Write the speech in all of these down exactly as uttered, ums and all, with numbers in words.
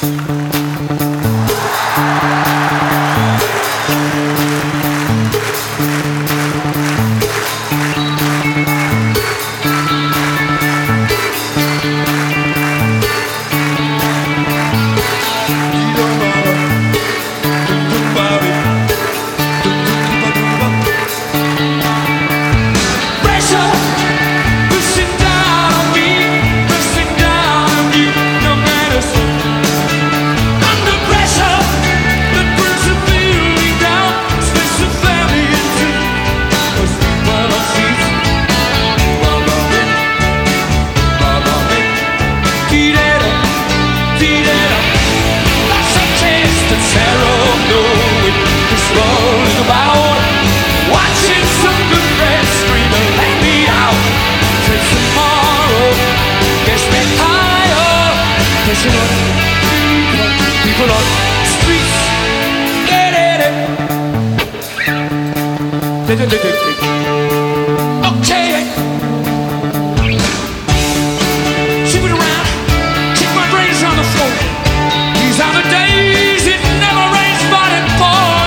People on the streets, get it. Okay. Keep it around, keep my brains on the floor. These are the days it never rains, but it pours.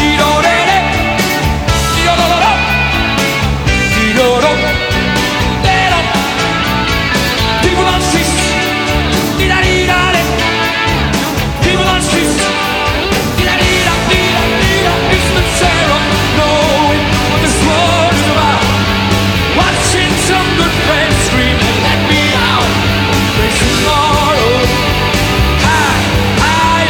People on the streets. People on the streets, it's the terror, knowing what this world is about. Watching some good friends scream and let me out. There's tomorrow, high, high,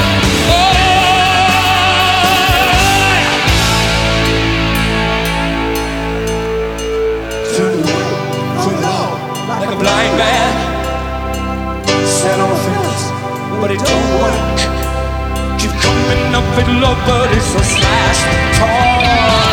oh. Turn it on, turn it on, like a blind man. Set on a fence, but it don't work. Keep coming up with love, but it's a slash talk.